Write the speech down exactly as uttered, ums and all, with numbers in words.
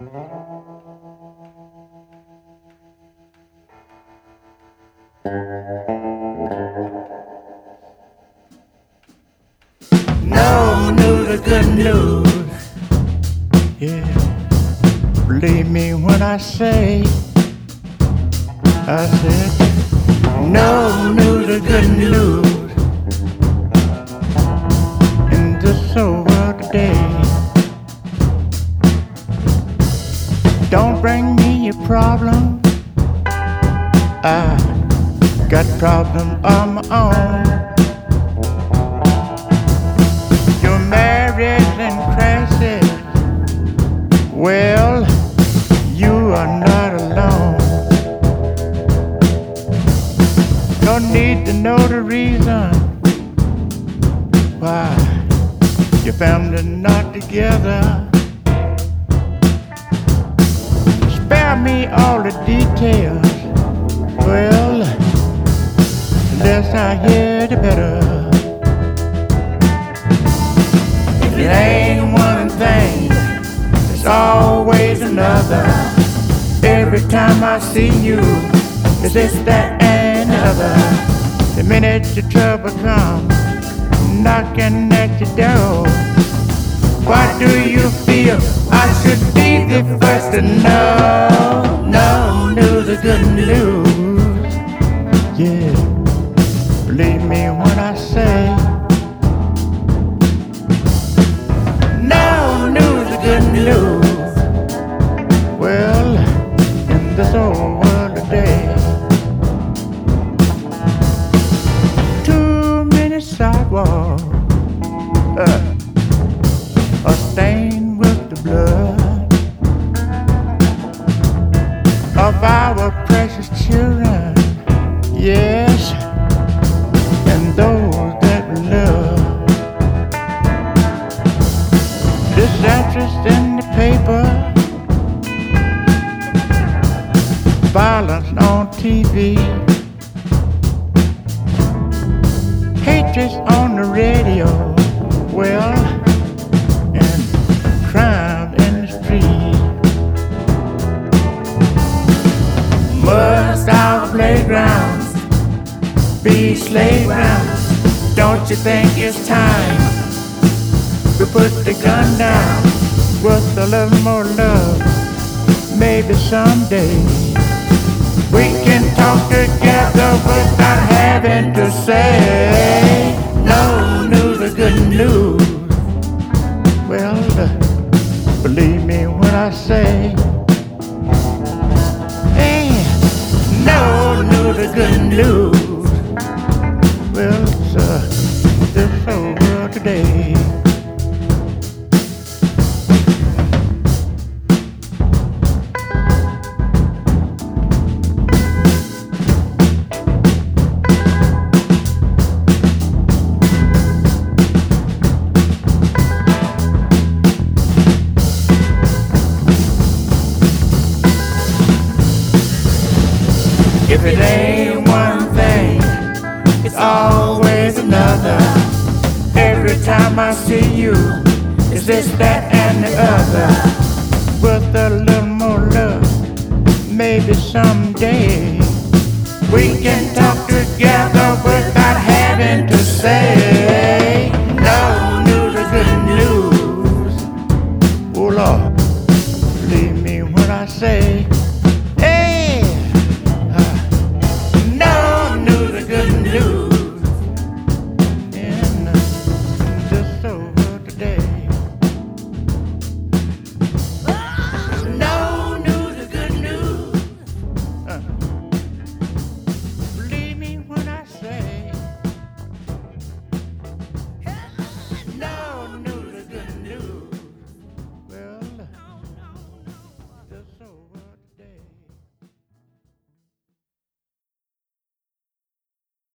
No news is good news. Yeah, believe me when I say, I said, no news is good news in this old world today. Don't bring me a problem, I got problems of my own. Your marriage and crisis, well, you are not alone. Don't need to know the reason why your family's not together. Spare me all the details. Well, the less I hear, the better. If it ain't one thing, it's always another. Every time I see you, it's this, that, and the other. The minute your trouble comes knocking at your door, what do you feel? I should be the first to know. No news is good news. Yeah, believe me when I say, no news is good news. Well, in this old world today, too many sidewalks uh, are stained with the blood of our precious children. Yes, and those that we love. Disinterest in the paper, violence on T V, hatred on the radio, well, and crime in the street. Must our playgrounds be slave grounds? Don't you think it's time we put the gun down with a little more love? Maybe someday we can talk together without having to say, no news is good news. Well, uh, believe me when I say, hey, no news is good news. Well, it's uh, this whole world today. If it ain't one thing, it's always another. Every time I see you, it's this, that, and the other. With a little more love, maybe someday we can talk together without having to say, no news is good news. Oh Lord, believe me when I say,